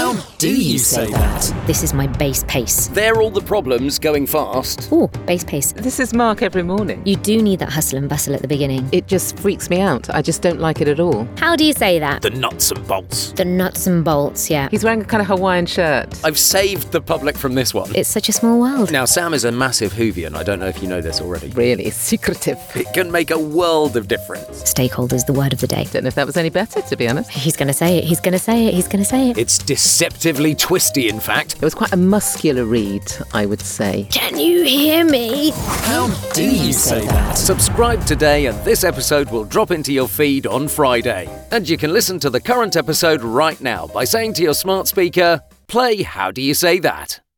How do you say that? This is my base pace. They're all the problems going fast. Ooh, base pace. This is Mark every morning. You do need that hustle and bustle at the beginning. It just freaks me out. I just don't like it at all. How do you say that? The nuts and bolts. The nuts and bolts, yeah. He's wearing a kind of Hawaiian shirt. I've saved the public from this one. It's such a small world. Now, Sam is a massive Whovian. I don't know if you know this already. Really secretive. It can make a world of difference. Stakeholders, the word of the day. Don't know if that was any better, to be honest. He's going to say it, he's going to say it, he's going to say it. It's deceptively twisty, in fact. It was quite a muscular read, I would say. Can you hear me? How do you say that? Subscribe today and this episode will drop into your feed on Friday. And you can listen to the current episode right now by saying to your smart speaker, play How Do You Say That?